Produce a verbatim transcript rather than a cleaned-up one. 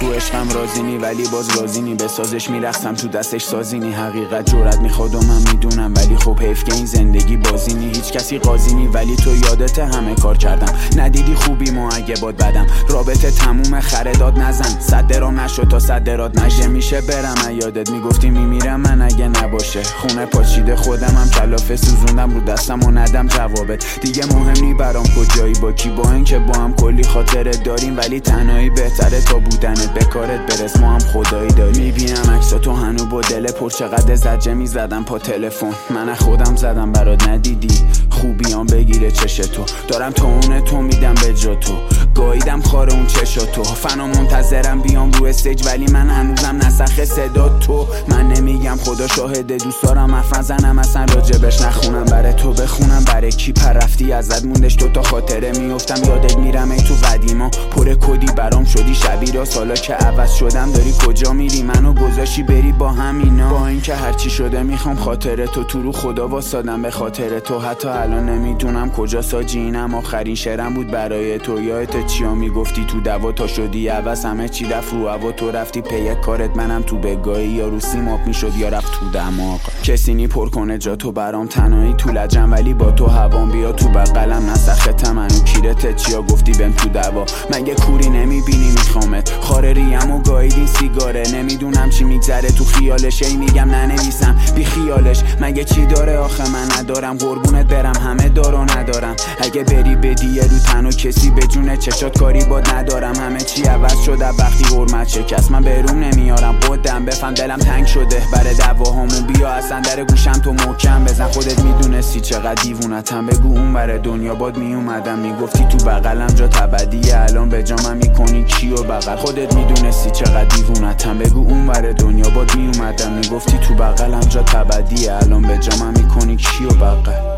تو عشقم رازینی ولی باز رازینی، به سازش میرقصم تو دستش سازینی. حقیقت جرأت میخواد و من میدونم، ولی خب حیف که این زندگی بازینی. هیچ کسی قاضینی ولی تو یادت همه کار کردم، ندیدی خوبی ما اگه باد بدم. رابطه تموم خرداد نزن، صد درام نشد تا صد درات نشه. میشه برم یادت میگفتی میمیرم من اگه نباشه. خونه پاچیده خودم هم کلافه سوزوندم رو دستم و ندم جوابت. دیگه مهم نی برام کجایی با کی، با اینکه با هم کلی خاطره داریم، ولی تنهایی بهتره تا بودنت. به کارت برس ما هم خدایی داریم. میبینم عکساتو هنو با دل پر، چقدر زجه میزدم پا تلفن. من خودم زدم برات ندیدی، خوبیام بگیره چشتو. دارم تو اون تو میدم به جا تو، گاییدم خار اون چشاتو. فنا منتظرم بیام رو استیج ولی من هنوزم نسخ صدا تو. من نمیگم خدا شاهده، دوست دارم حرف نزنم اصلا راجبش نخونم. برای تو بخونم برای کی پر رفتی ازت موندش تو تا خاطره میافتم یادت میرم ای تو قدیما. پر کدی برام شدی شبیه سالا که عوض شدم. داری کجا میری منو گذاشی بری با همینا. با اینکه هرچی شده میخوام خاطره تو، تو رو خدا واسادم به خاطر تو. حتی الان نمیدونم کجا ساجی، اینم آخرین شعرم بود برای تو. یادت چیا میگفتی تو دوا تا شدی عوض، همه چی رفت رو هوا تو رفتی پی کارت. منم تو بگاهی یا رو سیماب میشد یا رفت تو دماغ. کسی نی پر کنه جا تو برام، تنهایی تو لجم ولی با تو هوام. بیا تو بغلم نسختم منو کیرت چیا گفتی بهم تو دوا. مگه کوری نمیبینی میخوامت، خاره ریم و گاییدین سیگاره. نمیدونم چی میگذره تو خیالش، ای میگم ننویسم بی خیالش. مگه چی داره آخه من ندارم، قربونت برم همه دارو ندارم. اگه بری بدی یه رو تنو کسی به جون چشات کاری باد ندارم. همه چی عوض شده وقتی حرمت شکست، من بروم نمیارم قدم. بفهم دلم تنگ شده برای دواهامون، بیا اصلا در گوشم تو محکم بزن. خودت میدونستی چقدر دیوونتم، بگو اون بره دنیا باد میومدم. میگفتی تو بغلم جا تبدیه، الان به جامم میکنی کیو بغل. خودت میدونستی چقدر دیوونتم، بگو اون بره دنیا باد میومدم. میگفتی تو بغلم جا تبدیه، الان به جامم میکنی کیو بغل.